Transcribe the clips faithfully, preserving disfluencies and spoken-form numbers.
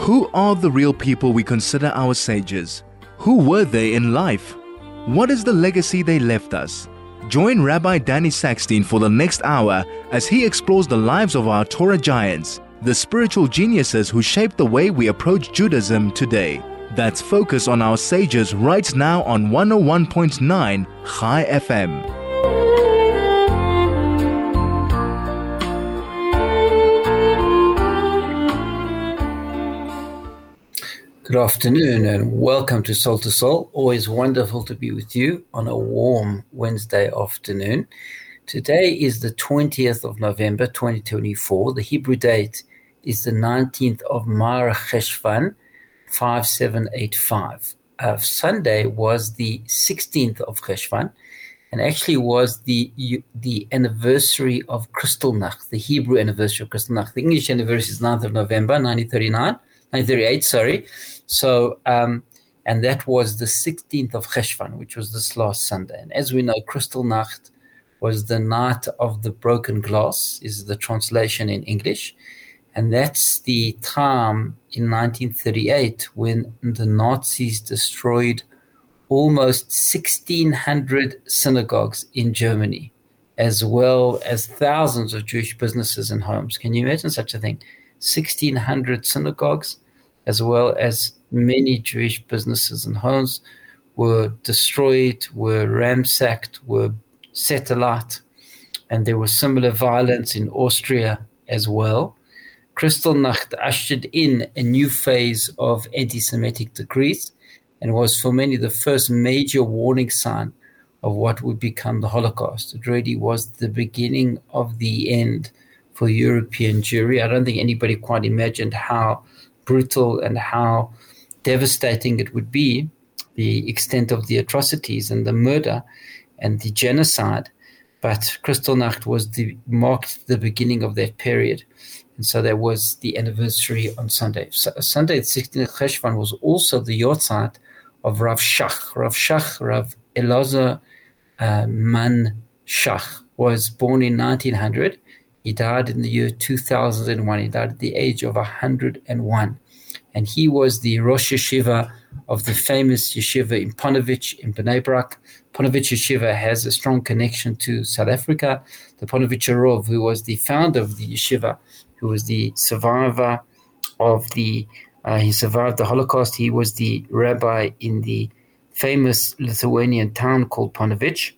Who are the real people we consider our sages? Who were they in life? What is the legacy they left us? Join Rabbi Danny Sackstein for the next hour as he explores the lives of our Torah giants, the spiritual geniuses who shaped the way we approach Judaism today. That's Focus on Our Sages right now on one oh one point nine Chai F M. Good afternoon and welcome to Soul to Soul. Always wonderful to be with you on a warm Wednesday afternoon. Today is the twentieth of November twenty twenty-four. The Hebrew date is the nineteenth of Mar Cheshvan five seven eight five. Uh, Sunday was the sixteenth of Cheshvan and actually was the the anniversary of Kristallnacht, the Hebrew anniversary of Kristallnacht. The English anniversary is ninth of November nineteen thirty-nine, nineteen thirty-eight, sorry. So, um, and that was the sixteenth of Cheshvan, which was this last Sunday. And as we know, Kristallnacht was the night of the broken glass, is the translation in English. And that's the time in nineteen thirty-eight when the Nazis destroyed almost sixteen hundred synagogues in Germany, as well as thousands of Jewish businesses and homes. Can you imagine such a thing? sixteen hundred synagogues, as well as many Jewish businesses and homes were destroyed, were ransacked, were set alight. And there was similar violence in Austria as well. Kristallnacht ushered in a new phase of anti-Semitic decrees and was for many the first major warning sign of what would become the Holocaust. It really was the beginning of the end for European Jewry. I don't think anybody quite imagined how brutal and how devastating it would be, the extent of the atrocities and the murder and the genocide. But Kristallnacht was the, marked the beginning of that period. And so that was the anniversary on Sunday. So, Sunday, the sixteenth of Cheshvan, was also the yahrzeit of Rav Shach. Rav Shach, Rav Elazar uh, Man Shach, was born in nineteen hundred. He died in the year two thousand one. He died at the age of one hundred one. And he was the Rosh Yeshiva of the famous yeshiva in Ponevezh in Bnei Brak. Ponevezh Yeshiva has a strong connection to South Africa. The Ponevezh Rov, who was the founder of the yeshiva, who was the survivor of the, uh, he survived the Holocaust. He was the rabbi in the famous Lithuanian town called Ponevezh.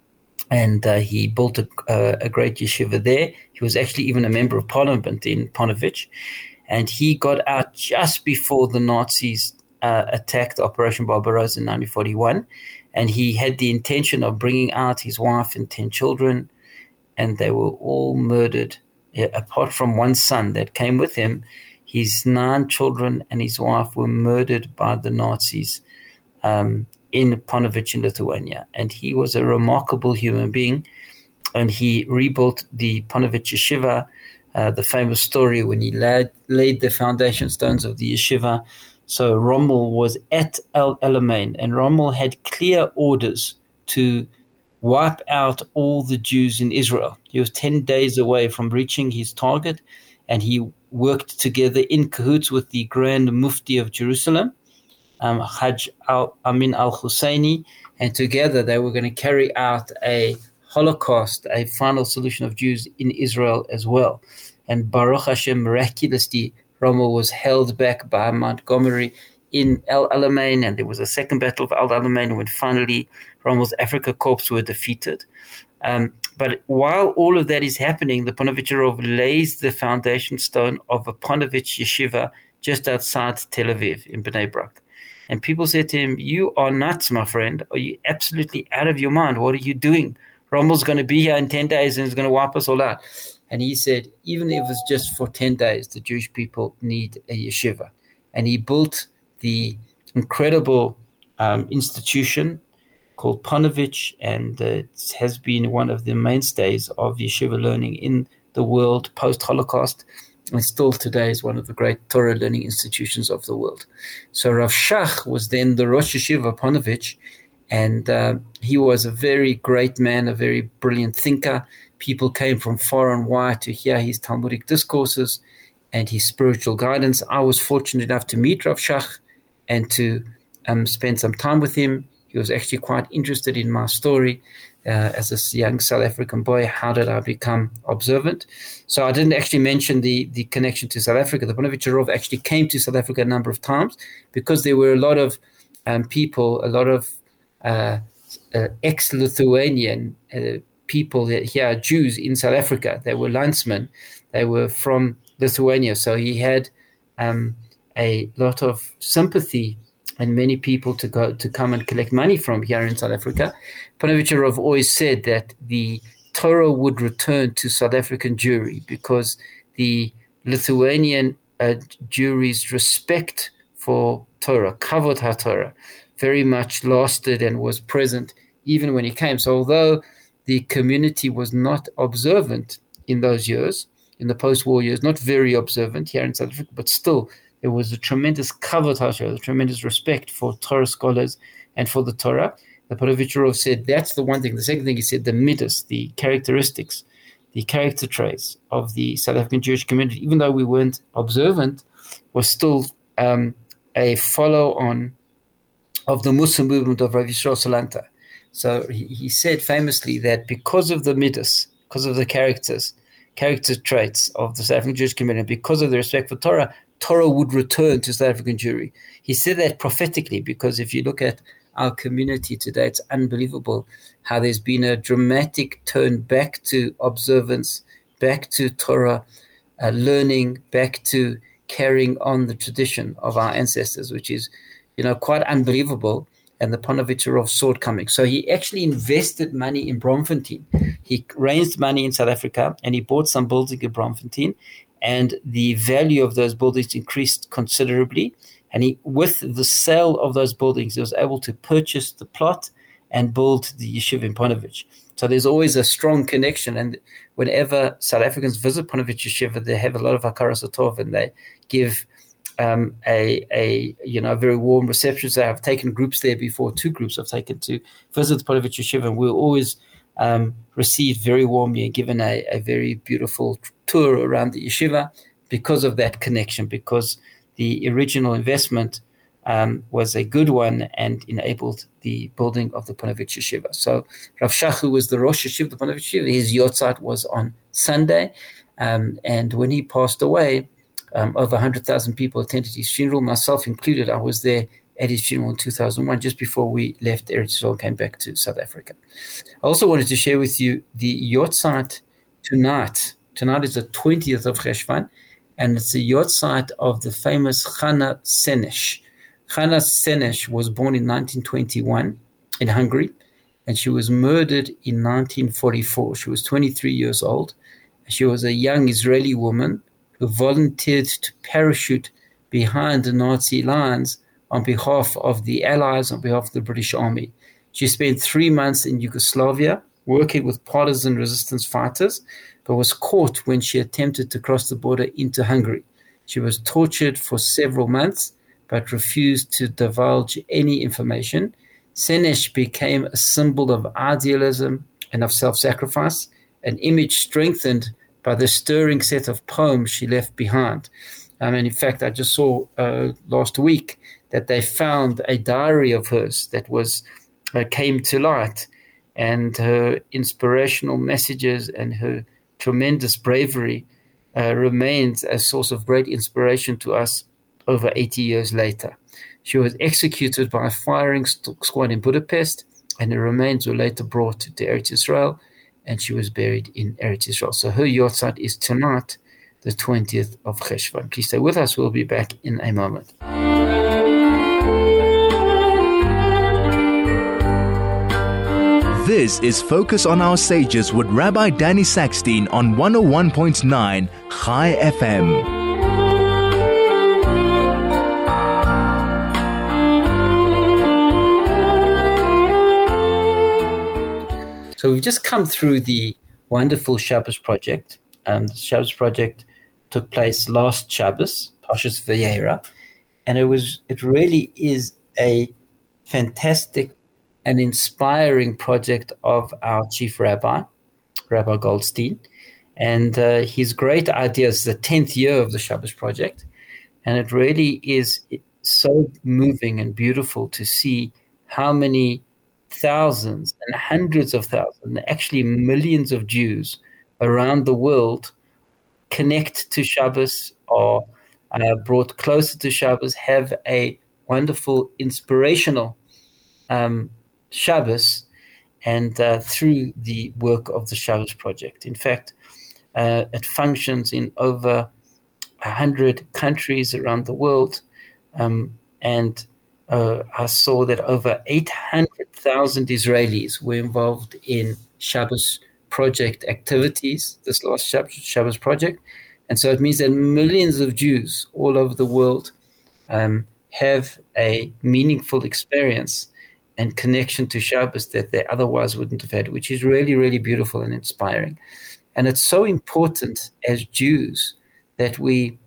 And uh, he built a, uh, a great yeshiva there. He was actually even a member of parliament in Ponevezh. And he got out just before the Nazis uh, attacked Operation Barbarossa in nineteen forty-one. And he had the intention of bringing out his wife and ten children. And they were all murdered, uh, apart from one son that came with him. His nine children and his wife were murdered by the Nazis um, in Ponevezh in Lithuania. And he was a remarkable human being. And he rebuilt the Ponevezh Yeshiva. Uh, the famous story when he laid, laid the foundation stones of the yeshiva. So Rommel was at El Alamein, and Rommel had clear orders to wipe out all the Jews in Israel. He was ten days away from reaching his target, and he worked together in cahoots with the Grand Mufti of Jerusalem, um, Hajj al- Amin al-Husseini, and together they were going to carry out a Holocaust, a final solution of Jews in Israel as well. And Baruch Hashem, miraculously, Rommel was held back by Montgomery in El Alamein, and there was a second battle of El Alamein when finally Rommel's Afrika Korps were defeated. Um, but while all of that is happening, the Ponevezh Rov lays the foundation stone of a Ponevezh yeshiva just outside Tel Aviv in Bnei Brak. And people said to him, "You are nuts, my friend. Are you absolutely out of your mind? What are you doing? Rommel's going to be here in ten days and he's going to wipe us all out." And he said, even if it's just for ten days, the Jewish people need a yeshiva. And he built the incredible um, institution called Ponevezh, and uh, it has been one of the mainstays of yeshiva learning in the world post-Holocaust, and still today is one of the great Torah learning institutions of the world. So Rav Shach was then the Rosh Yeshiva Ponevezh, and uh, he was a very great man, a very brilliant thinker. People came from far and wide to hear his Talmudic discourses, and his spiritual guidance. I was fortunate enough to meet Rav Shach and to um, spend some time with him. He was actually quite interested in my story uh, as a young South African boy. How did I become observant? So I didn't actually mention the, the connection to South Africa. The Ponevezher Rov actually came to South Africa a number of times because there were a lot of um, people, a lot of uh, uh, ex-Lithuanian uh, people here, Jews in South Africa. They were landsmen. They were from Lithuania. So he had um, a lot of sympathy and many people to go to come and collect money from here in South Africa. Ponevezher Rov always said that the Torah would return to South African Jewry because the Lithuanian uh, Jewry's respect for Torah, Kavod HaTorah, very much lasted and was present even when he came. So although the community was not observant in those years, in the post-war years, not very observant here in South Africa, but still there was a tremendous Kavod HaTorah, a tremendous respect for Torah scholars and for the Torah. The Ponevezher Rov said that's the one thing. The second thing he said, the midas, the characteristics, the character traits of the South African Jewish community, even though we weren't observant, was still um, a follow-on of the Muslim movement of Rav Yisrael Salanta. So he, he said famously that because of the midas, because of the characters, character traits of the South African Jewish community, because of the respect for Torah, Torah would return to South African Jewry. He said that prophetically because if you look at our community today, it's unbelievable how there's been a dramatic turn back to observance, back to Torah uh, learning, back to carrying on the tradition of our ancestors, which is, you know, quite unbelievable. And the Ponevezher Rov saw it coming. So he actually invested money in Braamfontein. He raised money in South Africa and he bought some buildings in Braamfontein. And the value of those buildings increased considerably. And he, with the sale of those buildings, he was able to purchase the plot and build the yeshiva in Ponevezh. So there's always a strong connection. And whenever South Africans visit Ponevezh Yeshiva, they have a lot of hakaras hatov and they give um, a, a you know a very warm reception. So I've taken groups there before, two groups I've taken to visit Ponevezh Yeshiva, and we're always um, received very warmly and given a, a very beautiful tour around the yeshiva because of that connection, because the original investment um, was a good one and enabled the building of the Ponevezh Yeshiva. So Rav Shach, who was the Rosh Yeshiva of the Ponevezh Yeshiva, his yortzeit was on Sunday. Um, and when he passed away, um, over one hundred thousand people attended his funeral, myself included. I was there at his funeral in two thousand one, just before we left Eretz Yisrael and came back to South Africa. I also wanted to share with you the yortzeit tonight. Tonight is the twentieth of Cheshvan, and it's the yortzeit of the famous Chana Senesh. Chana Senesh was born in nineteen twenty-one in Hungary, and she was murdered in nineteen forty-four. She was twenty-three years old. She was a young Israeli woman who volunteered to parachute behind the Nazi lines on behalf of the Allies, on behalf of the British Army. She spent three months in Yugoslavia working with partisan resistance fighters, but was caught when she attempted to cross the border into Hungary. She was tortured for several months, but refused to divulge any information. Senesh became a symbol of idealism and of self-sacrifice, an image strengthened by the stirring set of poems she left behind. Um, and in fact, I just saw uh, last week that they found a diary of hers that was uh, came to light, and her inspirational messages and her tremendous bravery uh, remains a source of great inspiration to us over eighty years later. She was executed by a firing squad in Budapest, and her remains were later brought to Eretz Yisrael, and she was buried in Eretz Yisrael. So her yortzeit is tonight, the twentieth of Cheshvan. Please stay with us. We'll be back in a moment. This is Focus on Our Sages with Rabbi Danny Sackstein on one oh one point nine Chai F M. So we've just come through the wonderful Shabbos project. Um, the Shabbos project took place last Shabbos, Parshas Vayera, and it was it really is a fantastic and inspiring project of our chief rabbi, Rabbi Goldstein. And uh, his great idea is the tenth year of the Shabbos Project. And it really is so moving and beautiful to see how many thousands and hundreds of thousands, actually millions of Jews around the world connect to Shabbos, or uh, brought closer to Shabbos, have a wonderful, inspirational um, Shabbos, and uh, through the work of the Shabbos Project. In fact, uh, it functions in over one hundred countries around the world, um, and uh, I saw that over eight hundred thousand Israelis were involved in Shabbos Project activities, this last Shabbos Project. And so it means that millions of Jews all over the world um, have a meaningful experience and connection to Shabbos that they otherwise wouldn't have had, which is really, really beautiful and inspiring. And it's so important as Jews that we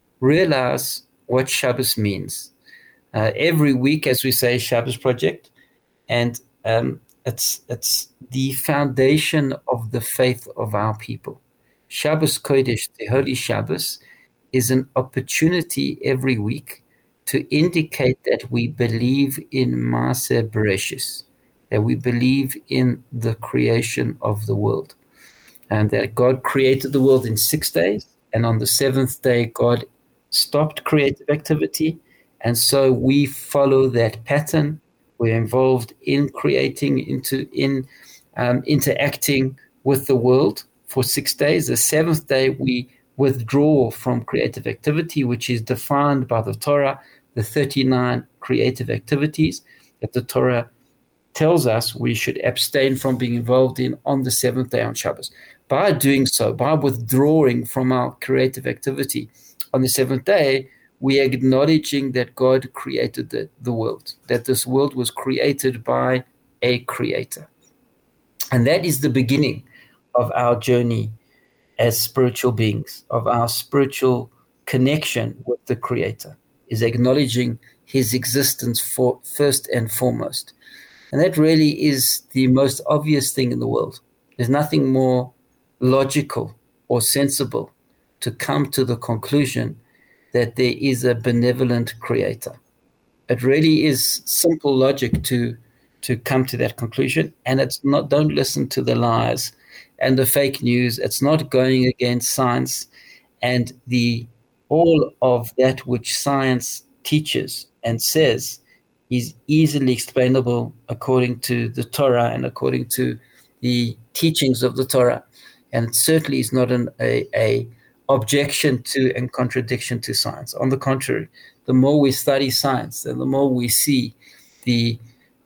realize what Shabbos means. Uh, every week, as we say, Shabbos Project, and um, it's it's the foundation of the faith of our people. Shabbos Kodesh, the Holy Shabbos, is an opportunity every week to indicate that we believe in Maaseh Bereshis, that we believe in the creation of the world, and that God created the world in six days, and on the seventh day, God stopped creative activity, and so we follow that pattern. We're involved in creating, into in um, interacting with the world for six days. The seventh day, we withdraw from creative activity, which is defined by the Torah, the thirty-nine creative activities that the Torah tells us we should abstain from being involved in on the seventh day on Shabbos. By doing so, by withdrawing from our creative activity on the seventh day, we are acknowledging that God created the, the world, that this world was created by a creator. And that is the beginning of our journey as spiritual beings, of our spiritual connection with the creator, is acknowledging his existence for first and foremost. And that really is the most obvious thing in the world. There's nothing more logical or sensible to come to the conclusion that there is a benevolent creator. It really is simple logic to to come to that conclusion, and it's not, don't listen to the lies and the fake news. It's not going against science and the all of that which science teaches and says is easily explainable according to the Torah and according to the teachings of the Torah. And it certainly is not an a, a objection to and contradiction to science. On the contrary, the more we study science and the more we see the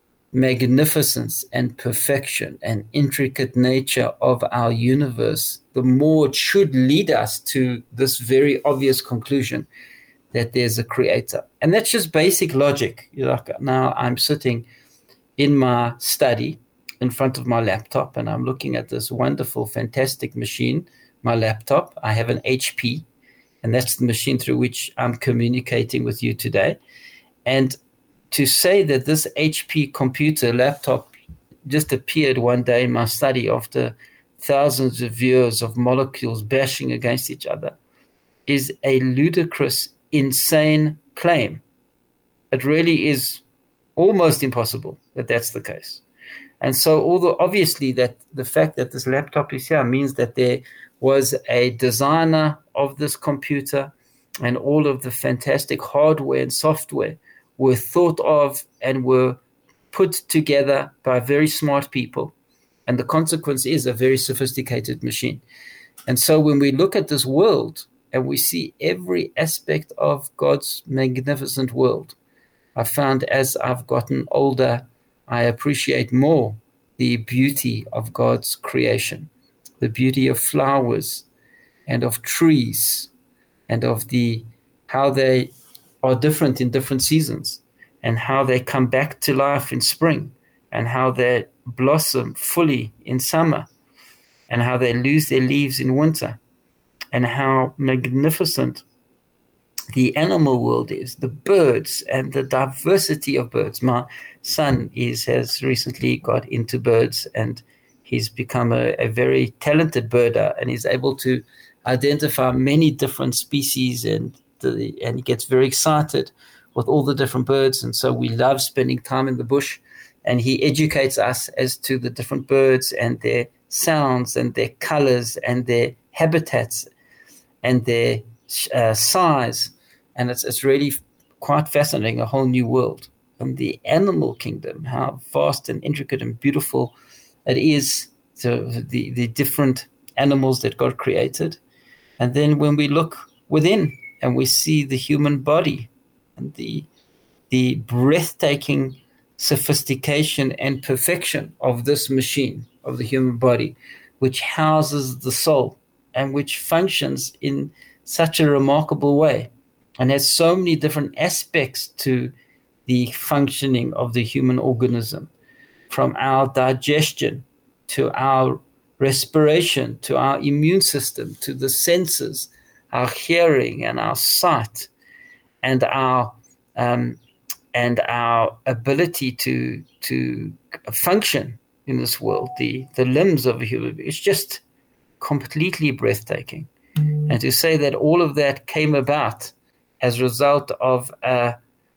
magnificence and perfection and intricate nature of our universe, the more it should lead us to this very obvious conclusion that there's a creator. And that's just basic logic. You're like, now I'm sitting in my study in front of my laptop and I'm looking at this wonderful, fantastic machine, my laptop. I have an H P, and that's the machine through which I'm communicating with you today. And to say that this H P computer laptop just appeared one day in my study after thousands of years of molecules bashing against each other is a ludicrous, insane claim. It really is almost impossible that that's the case. And so although obviously that the fact that this laptop is here means that there was a designer of this computer and all of the fantastic hardware and software were thought of and were put together by very smart people. And the consequence is a very sophisticated machine. And so when we look at this world and we see every aspect of God's magnificent world, I found as I've gotten older, I appreciate more the beauty of God's creation, the beauty of flowers and of trees and of the how they are different in different seasons and how they come back to life in spring and how they blossom fully in summer and how they lose their leaves in winter and how magnificent the animal world is, the birds and the diversity of birds. My son is has recently got into birds and He's become a, a very talented birder, and he's able to identify many different species, and the, and he gets very excited with all the different birds. And so we love spending time in the bush, and he educates us as to the different birds and their sounds and their colors and their habitats and their uh, size. And it's, it's really quite fascinating, a whole new world. And the animal kingdom, how vast and intricate and beautiful it is, to the, the different animals that God created. And then when we look within and we see the human body and the the breathtaking sophistication and perfection of this machine, of the human body, which houses the soul and which functions in such a remarkable way and has so many different aspects to the functioning of the human organism, from our digestion to our respiration, to our immune system, to the senses, our hearing and our sight, and our um, and our ability to to function in this world, the the limbs of a human being. It's just completely breathtaking. Mm. And to say that all of that came about as a result of an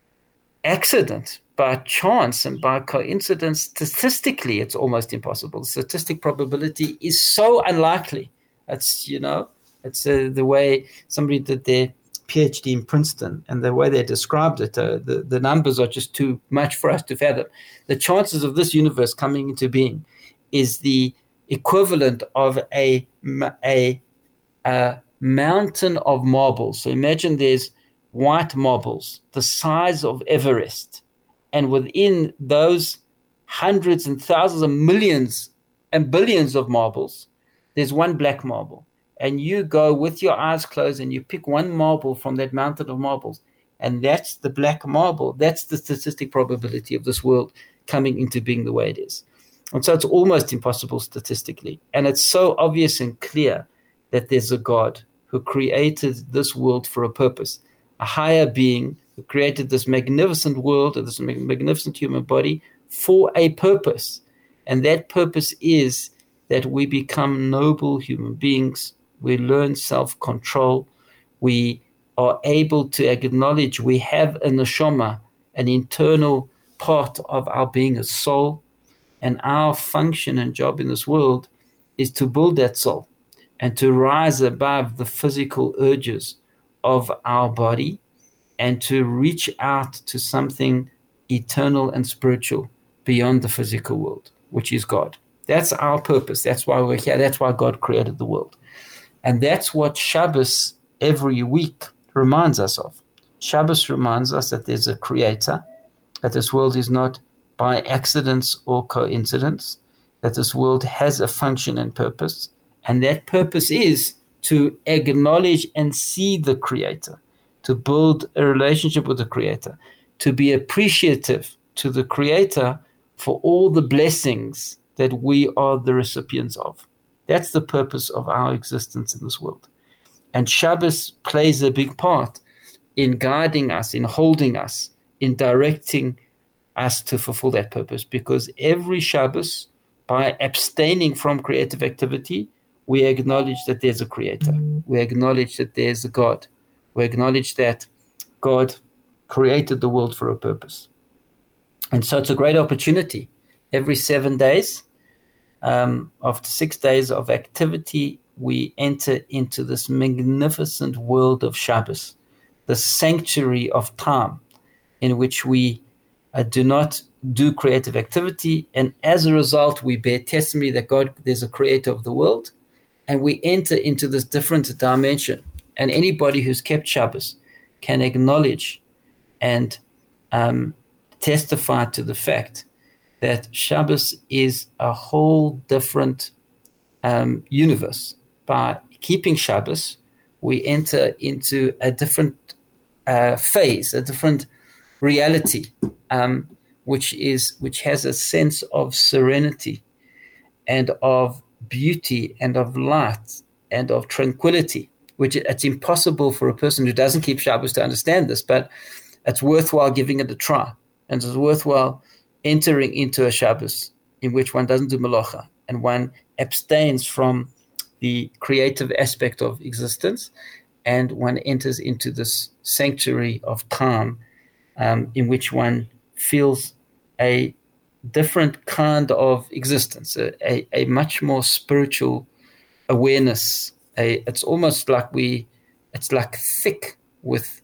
accident, by chance and by coincidence, statistically, it's almost impossible. The statistic probability is so unlikely. It's, you know, it's uh, the way somebody did their PhD in Princeton, and the way they described it, uh, the, the numbers are just too much for us to fathom. The chances of this universe coming into being is the equivalent of a, a, a mountain of marbles. So imagine there's white marbles, the size of Everest. And within those hundreds and thousands and millions and billions of marbles, there's one black marble. And you go with your eyes closed and you pick one marble from that mountain of marbles. And that's the black marble. That's the statistic probability of this world coming into being the way it is. And so it's almost impossible statistically. And it's so obvious and clear that there's a God who created this world for a purpose, a higher being who created this magnificent world and this magnificent human body for a purpose. And that purpose is that we become noble human beings. We learn self-control. We are able to acknowledge we have a neshama, an internal part of our being, a soul. And our function and job in this world is to build that soul and to rise above the physical urges of our body, and to reach out to something eternal and spiritual beyond the physical world, which is God. That's our purpose. That's why we're here. That's why God created the world. And that's what Shabbos every week reminds us of. Shabbos reminds us that there's a creator, that this world is not by accidents or coincidence, that this world has a function and purpose. And that purpose is to acknowledge and see the creator, to build a relationship with the creator, to be appreciative to the creator for all the blessings that we are the recipients of. That's the purpose of our existence in this world. And Shabbos plays a big part in guiding us, in holding us, in directing us to fulfill that purpose. Because every Shabbos, by abstaining from creative activity, we acknowledge that there's a creator. We acknowledge that there's a God. We acknowledge that God created the world for a purpose. And so it's a great opportunity. Every seven days, um, after six days of activity, we enter into this magnificent world of Shabbos, the sanctuary of time in which we uh, do not do creative activity. And as a result, we bear testimony that God, there's a creator of the world. And we enter into this different dimension. And anybody who's kept Shabbos can acknowledge and um, testify to the fact that Shabbos is a whole different um, universe. By keeping Shabbos, we enter into a different uh, phase, a different reality, um, which is which has a sense of serenity and of beauty and of light and of tranquility, which it's impossible for a person who doesn't keep Shabbos to understand this, but it's worthwhile giving it a try. And it's worthwhile entering into a Shabbos in which one doesn't do malacha and one abstains from the creative aspect of existence, and one enters into this sanctuary of calm, um, in which one feels a different kind of existence, a, a, a much more spiritual awareness. A, it's almost like we, it's like thick with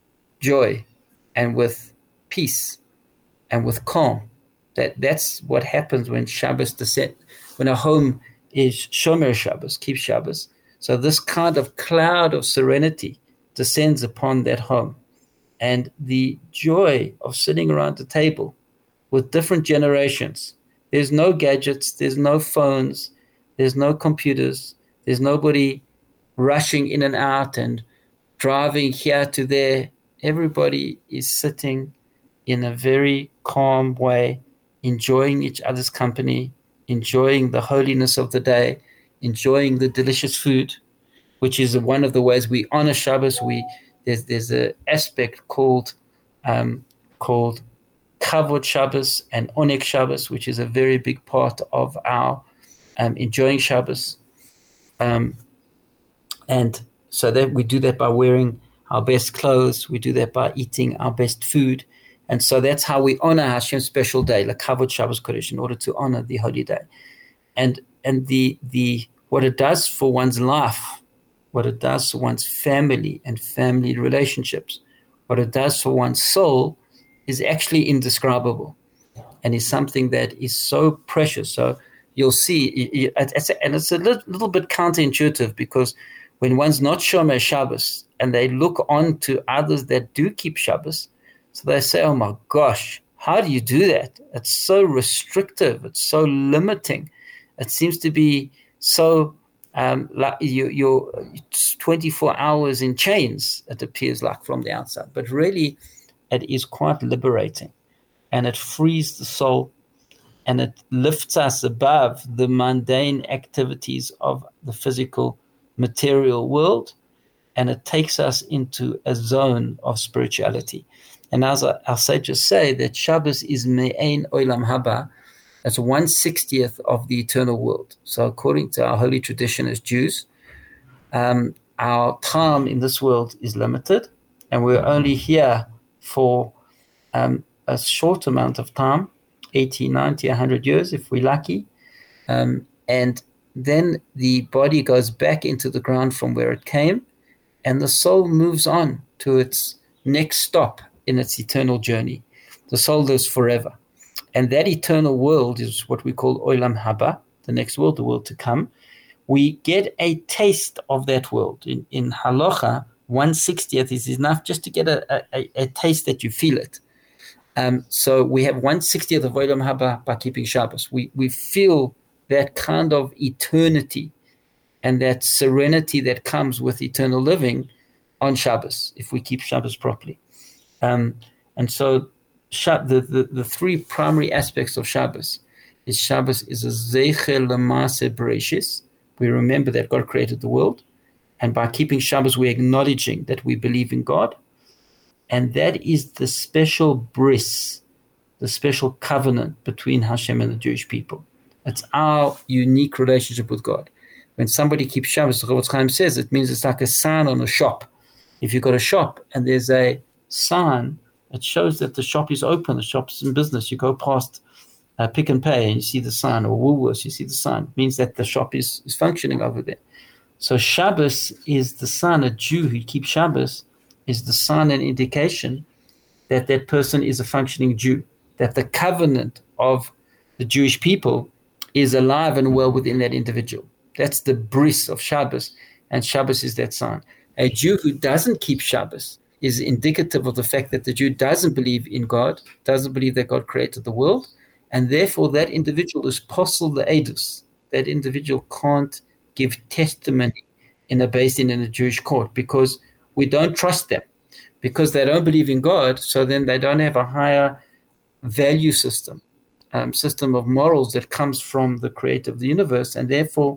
joy and with peace and with calm. That that's what happens when Shabbos descend, when a home is Shomer Shabbos, keep Shabbos. So this kind of cloud of serenity descends upon that home, and the joy of sitting around the table with different generations. There's no gadgets, there's no phones, there's no computers, there's nobody rushing in and out and driving here to there. Everybody is sitting in a very calm way, enjoying each other's company, enjoying the holiness of the day, enjoying the delicious food, which is one of the ways we honor Shabbos. We there's there's an aspect called um, called Kavod Shabbos and Oneg Shabbos, which is a very big part of our um, enjoying Shabbos. Um, and so that we do that by wearing our best clothes. We do that by eating our best food. And so that's how we honor Hashem's special day, like Kavod Shabbos Kodesh, in order to honor the holy day. And and the the what it does for one's life, what it does for one's family and family relationships, what it does for one's soul is actually indescribable, and is something that is so precious. So you'll see, it's a, and it's a little, little bit counterintuitive, because when one's not Shomer Shabbos and they look on to others that do keep Shabbos, so they say, oh my gosh, how do you do that? It's so restrictive. It's so limiting. It seems to be so um, like you, you're twenty-four hours in chains, it appears like from the outside. But really, it is quite liberating, and it frees the soul, and it lifts us above the mundane activities of the physical material world, and it takes us into a zone of spirituality. And as our sages say, that Shabbos is me'ein olam haba, that's one sixtieth of the eternal world. So according to our holy tradition as Jews, um, our time in this world is limited, and we're only here for um, a short amount of time, eighty, ninety, one hundred years if we're lucky. Um, and then the body goes back into the ground from where it came, and the soul moves on to its next stop in its eternal journey. The soul lives forever. And that eternal world is what we call Olam Haba, the next world, the world to come. We get a taste of that world. In, in Halacha, one sixtieth is enough just to get a, a, a taste that you feel it. Um, so we have one sixtieth of Olam Haba by keeping Shabbos. We, we feel that kind of eternity and that serenity that comes with eternal living on Shabbos, if we keep Shabbos properly. Um, and so the, the, the three primary aspects of Shabbos is Shabbos is a Zeicher L'Maaseh Bereshis. We remember that God created the world. And by keeping Shabbos, we're acknowledging that we believe in God. And that is the special bris, the special covenant between Hashem and the Jewish people. It's our unique relationship with God. When somebody keeps Shabbos, the Chofetz Chaim says, it means it's like a sign on a shop. If you've got a shop and there's a sign, it shows that the shop is open, the shop's in business. You go past uh, Pick and Pay and you see the sign, or Woolworths, you see the sign. It means that the shop is, is functioning over there. So Shabbos is the sign. A Jew who keeps Shabbos is the sign and indication that that person is a functioning Jew, that the covenant of the Jewish people is alive and well within that individual. That's the bris of Shabbos, and Shabbos is that sign. A Jew who doesn't keep Shabbos is indicative of the fact that the Jew doesn't believe in God, doesn't believe that God created the world, and therefore that individual is posel le'edus. That individual can't give testimony in a based in a Jewish court, because we don't trust them, because they don't believe in God. So then they don't have a higher value system, um, system of morals that comes from the creator of the universe, and therefore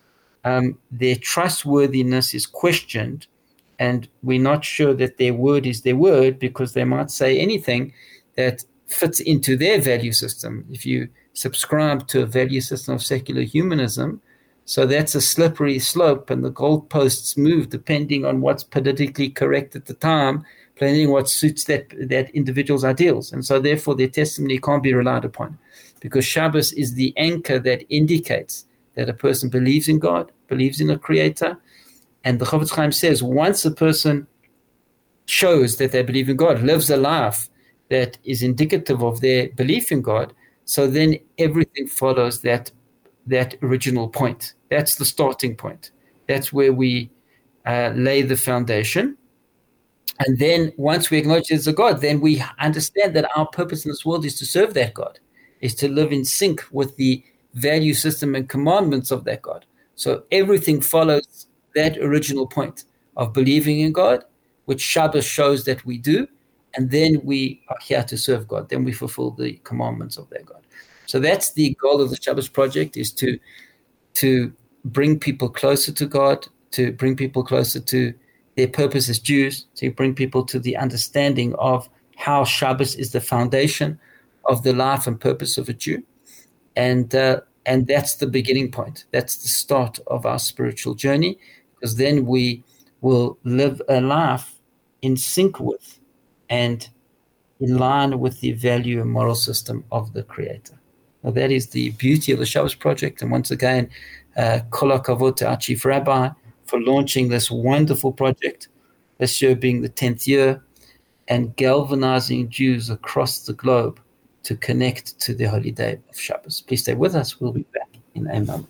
um, their trustworthiness is questioned. And we're not sure that their word is their word, because they might say anything that fits into their value system. If you subscribe to a value system of secular humanism. So that's a slippery slope, and the goalposts move depending on what's politically correct at the time, depending on what suits that, that individual's ideals. And so therefore their testimony can't be relied upon, because Shabbos is the anchor that indicates that a person believes in God, believes in a creator. And the Chofetz Chaim says, once a person shows that they believe in God, lives a life that is indicative of their belief in God, so then everything follows that that original point. That's the starting point. That's where we uh, lay the foundation. And then once we acknowledge there's a God, then we understand that our purpose in this world is to serve that God, is to live in sync with the value system and commandments of that God. So everything follows that original point of believing in God, which Shabbos shows that we do, and then we are here to serve God. Then we fulfill the commandments of that God. So that's the goal of the Shabbos Project, is to to bring people closer to God, to bring people closer to their purpose as Jews, to bring people to the understanding of how Shabbos is the foundation of the life and purpose of a Jew. And uh, and that's the beginning point. That's the start of our spiritual journey, because then we will live a life in sync with and in line with the value and moral system of the Creator. Now, that is the beauty of the Shabbos Project. And once again, uh, kol hakavod to our Chief Rabbi for launching this wonderful project, this year being the tenth year, and galvanizing Jews across the globe to connect to the holy day of Shabbos. Please stay with us. We'll be back in a moment.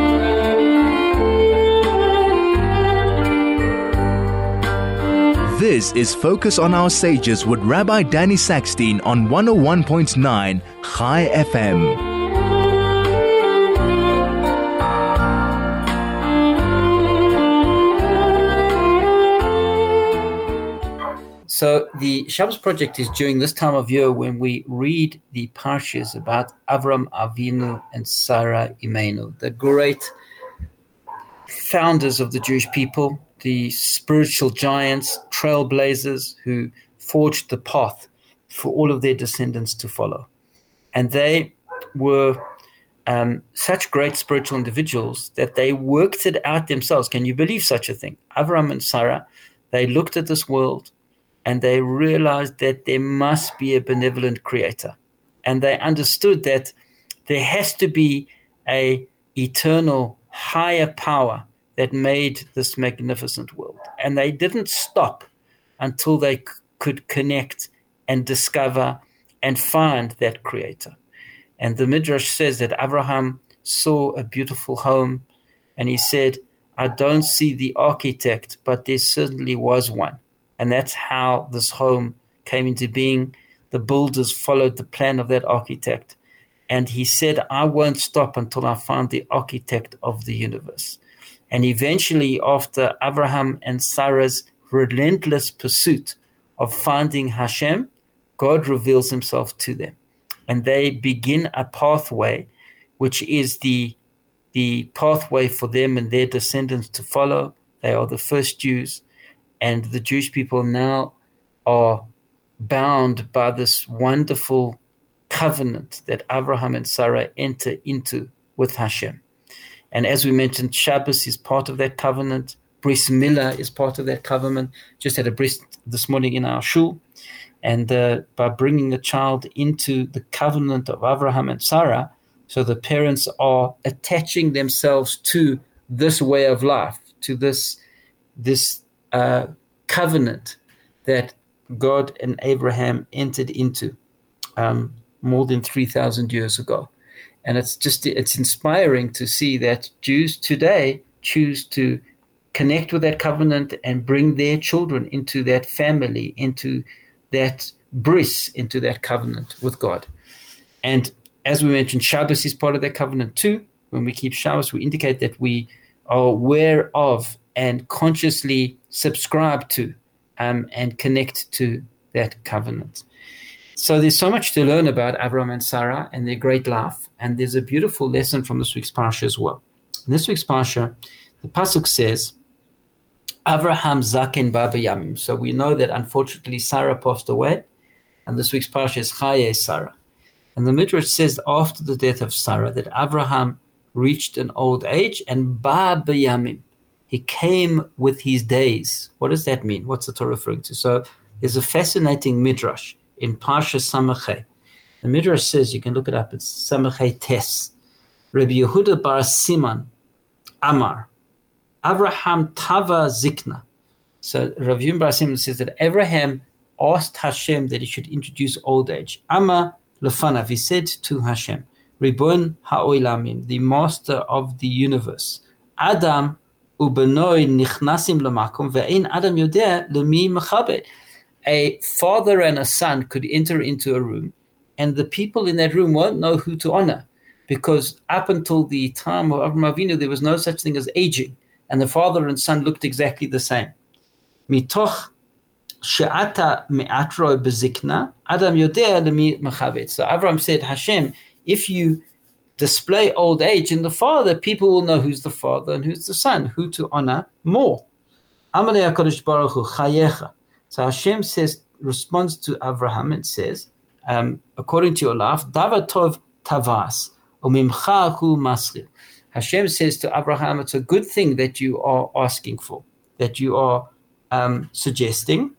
This is Focus on Our Sages with Rabbi Danny Sackstein on one oh one point nine Chai F M. So the Shabbos Project is during this time of year when we read the parshas about Avram Avinu and Sarah Imenu, the great founders of the Jewish people, the spiritual giants, trailblazers who forged the path for all of their descendants to follow. And they were um, such great spiritual individuals that they worked it out themselves. Can you believe such a thing? Avram and Sarah, they looked at this world and they realized that there must be a benevolent creator. And they understood that there has to be a eternal higher power that made this magnificent world. And they didn't stop until they c- could connect and discover and find that creator. And the Midrash says that Abraham saw a beautiful home and he said, I don't see the architect, but there certainly was one. And that's how this home came into being. The builders followed the plan of that architect. And he said, I won't stop until I find the architect of the universe. And eventually, after Abraham and Sarah's relentless pursuit of finding Hashem, God reveals himself to them. And they begin a pathway, which is the, the pathway for them and their descendants to follow. They are the first Jews. And the Jewish people now are bound by this wonderful covenant that Abraham and Sarah enter into with Hashem. And as we mentioned, Shabbos is part of that covenant. Bris Milah is part of that covenant. Just had a bris this morning in our shul. And uh, by bringing a child into the covenant of Abraham and Sarah, so the parents are attaching themselves to this way of life, to this, this uh, covenant that God and Abraham entered into um, more than three thousand years ago. And it's just, it's inspiring to see that Jews today choose to connect with that covenant and bring their children into that family, into that bris, into that covenant with God. And as we mentioned, Shabbos is part of that covenant too. When we keep Shabbos, we indicate that we are aware of and consciously subscribe to um, and connect to that covenant. So there's so much to learn about Abraham and Sarah and their great life. And there's a beautiful lesson from this week's parsha as well. In this week's parsha, the pasuk says, Abraham zaken ba b'yamim. So we know that unfortunately Sarah passed away. And this week's parsha is Chaye Sarah. And the Midrash says after the death of Sarah that Abraham reached an old age and ba b'yamim. He came with his days. What does that mean? What's the Torah referring to? So there's a fascinating Midrash in Parsha Samachay. The Midrash says, you can look it up, it's Samachay Tes. Rabbi Yehuda bar Siman Amar, Abraham Tava Zikna. So Rav Yehuda bar Siman says that Abraham asked Hashem that he should introduce old age. Ama lefanav, he said to Hashem, Ribon ha'olamim, the master of the universe. Adam ubenoi nichnasim lemakom ve'ein Adam yodeh lemi mechabed. A father and a son could enter into a room, and the people in that room won't know who to honor, because up until the time of Avraham Avinu, there was no such thing as aging, and the father and son looked exactly the same. Mitoch she'ata me'atro bezikna, Adam yodeh lemi mechabed. So Avraham said, Hashem, if you display old age in the father, people will know who's the father and who's the son, who to honor more. Amalei HaKadosh Baruch Hu, chayecha. So Hashem says, responds to Avraham and says, um, according to your life, Davar Tov Tavas, Umimcha Hu Masril. Hashem says to Abraham, it's a good thing that you are asking for, that you are um, suggesting,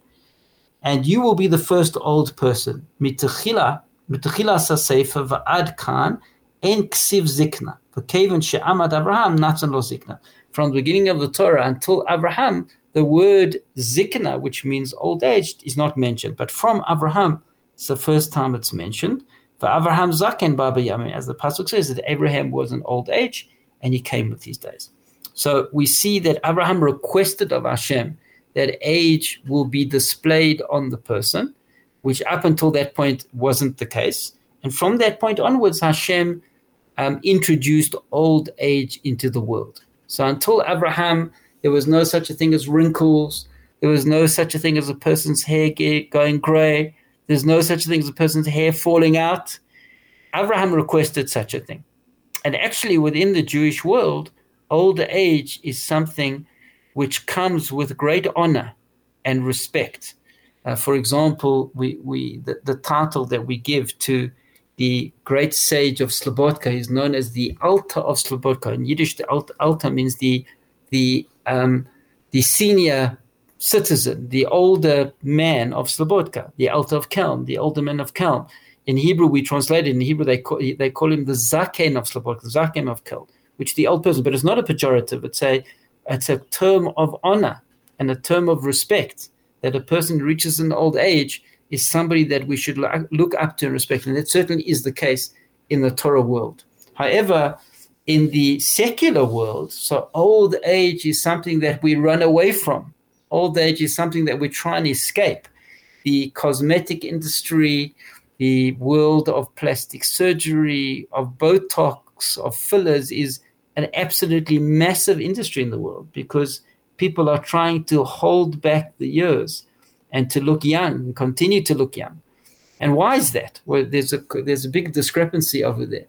and you will be the first old person. Mitachila, mitachila saseifa va'ad kan en ksiv zikna. V'keven she'amad Abraham natan lo zikna. From the beginning of the Torah until Abraham, the word zikna, which means old age, is not mentioned. But from Abraham, it's the first time it's mentioned. For Abraham zaken ba b'yamim, as the pasuk says, that Abraham was an old age and he came with his days. So we see that Abraham requested of Hashem that age will be displayed on the person, which up until that point wasn't the case. And from that point onwards, Hashem um, introduced old age into the world. So until Abraham, there was no such a thing as wrinkles. There was no such a thing as a person's hair going gray. There's no such a thing as a person's hair falling out. Abraham requested such a thing. And actually within the Jewish world, old age is something which comes with great honor and respect. Uh, for example, we, we the, the title that we give to the great sage of Slobodka is known as the Alter of Slobodka. In Yiddish, the Alter, Alter means the the um, the senior citizen, the older man of Slobodka, the Alter of Kelm, the older man of Kelm. In Hebrew, we translate it. In Hebrew, they call, they call him the Zaken of Slobodka, the Zaken of Kelm, which the old person, but it's not a pejorative. It's a It's a term of honor and a term of respect, that a person who reaches an old age is somebody that we should look up to and respect. And that certainly is the case in the Torah world. However, in the secular world, so old age is something that we run away from. Old age is something that we try and escape. The cosmetic industry, the world of plastic surgery, of Botox, of fillers is an absolutely massive industry in the world, because people are trying to hold back the years and to look young and continue to look young. And why is that? Well, there's a there's a big discrepancy over there.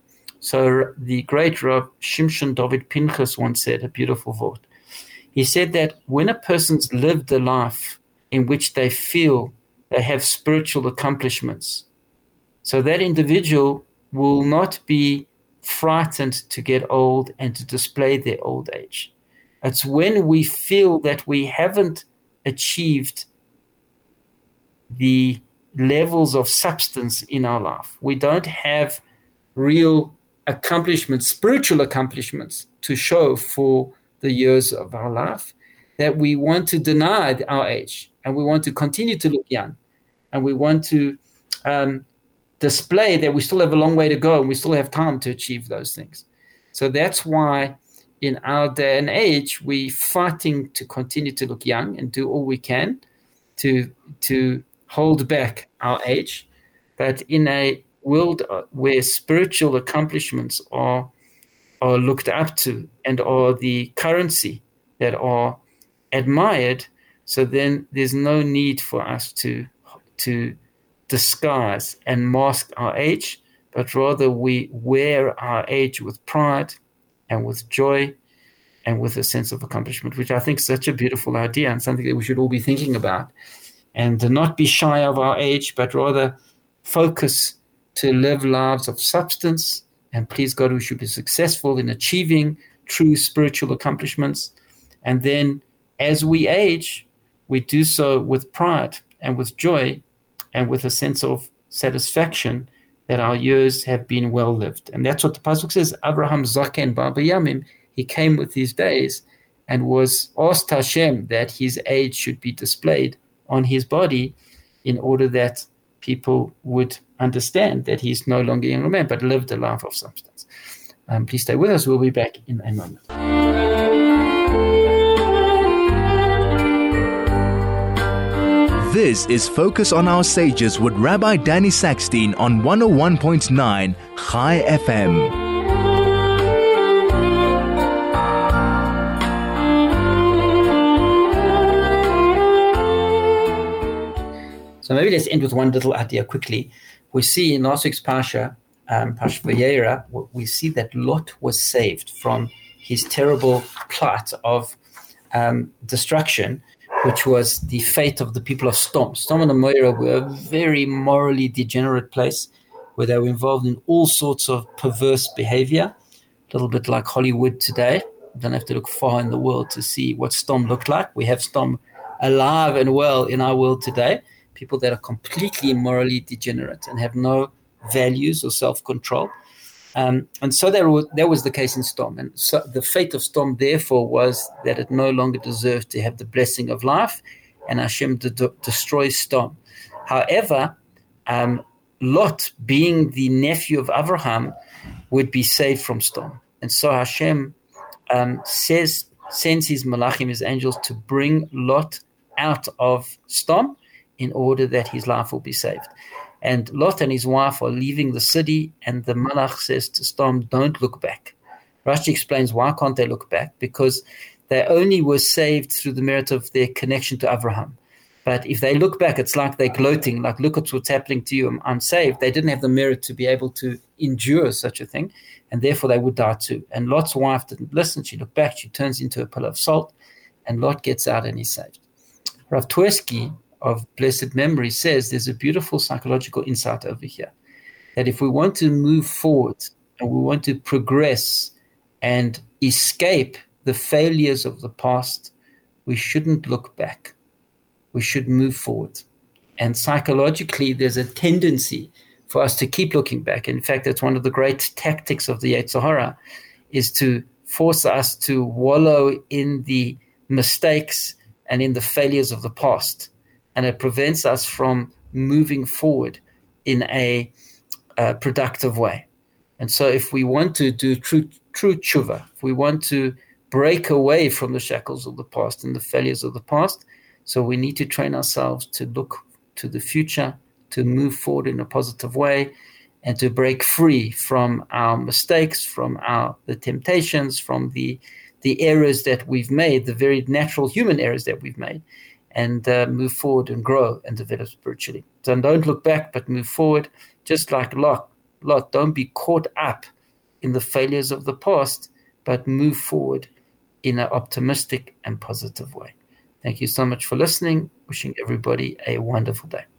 So the great Rav Shimshon David Pinchas once said a beautiful word. He said that when a person's lived a life in which they feel they have spiritual accomplishments, so that individual will not be frightened to get old and to display their old age. It's when we feel that we haven't achieved the levels of substance in our life, we don't have real accomplishments, spiritual accomplishments to show for the years of our life, that we want to deny our age and we want to continue to look young, and we want to um, display that we still have a long way to go and we still have time to achieve those things. So that's why in our day and age, we're fighting to continue to look young and do all we can to, to hold back our age. But in a world where spiritual accomplishments are, are looked up to and are the currency that are admired, so then there's no need for us to to disguise and mask our age, but rather we wear our age with pride and with joy and with a sense of accomplishment, which I think is such a beautiful idea and something that we should all be thinking about, and to not be shy of our age, but rather focus to live lives of substance, and please God, we should be successful in achieving true spiritual accomplishments. And then as we age, we do so with pride and with joy and with a sense of satisfaction that our years have been well lived. And that's what the Pasuk says, Abraham Zaken Bar Yamim, he came with his days and was asked Hashem that his age should be displayed on his body in order that people would understand that he's no longer a young man, but lived a life of substance. Um, please stay with us. We'll be back in a moment. This is Focus on Our Sages with Rabbi Danny Sackstein on one oh one point nine Chai F M. So maybe let's end with one little idea quickly. We see in last week's Parsha, um, Parsha Vayera, we see that Lot was saved from his terrible plight of um, destruction, which was the fate of the people of Sodom. Sodom and Gomorrah were a very morally degenerate place where they were involved in all sorts of perverse behavior, a little bit like Hollywood today. You don't have to look far in the world to see what Sodom looked like. We have Sodom alive and well in our world today. People that are completely morally degenerate and have no values or self-control. Um, and so that was, that was the case in Sodom. And so the fate of Sodom, therefore, was that it no longer deserved to have the blessing of life, and Hashem de- de- destroys Sodom. However, um, Lot, being the nephew of Abraham, would be saved from Sodom. And so Hashem um, says, sends his malachim, his angels, to bring Lot out of Sodom, in order that his life will be saved. And Lot and his wife are leaving the city, and the malach says to Sodom, don't look back. Rashi explains why can't they look back? Because they only were saved through the merit of their connection to Abraham. But if they look back, it's like they're gloating, like, look at what's happening to you, I'm, I'm saved. They didn't have the merit to be able to endure such a thing, and therefore they would die too. And Lot's wife didn't listen. She looked back. She turns into a pillar of salt, and Lot gets out and he's saved. Rav Twersky, of blessed memory, says there's a beautiful psychological insight over here, that if we want to move forward and we want to progress and escape the failures of the past, we shouldn't look back. We should move forward. And psychologically, there's a tendency for us to keep looking back. In fact, that's one of the great tactics of the Yetzer Hara, is to force us to wallow in the mistakes and in the failures of the past. And it prevents us from moving forward in a uh, productive way. And so if we want to do true true tshuva, if we want to break away from the shackles of the past and the failures of the past, so we need to train ourselves to look to the future, to move forward in a positive way, and to break free from our mistakes, from our the temptations, from the the errors that we've made, the very natural human errors that we've made, and uh, move forward and grow and develop spiritually. So don't look back, but move forward, just like Lot. Lot, don't be caught up in the failures of the past, but move forward in an optimistic and positive way. Thank you so much for listening. Wishing everybody a wonderful day.